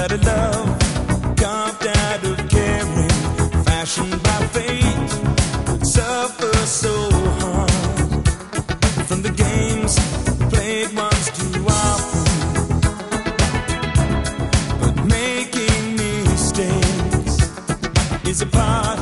that a love carved out of caring, fashioned by fate, would suffer so hard from the games played once too often. But making mistakes is a part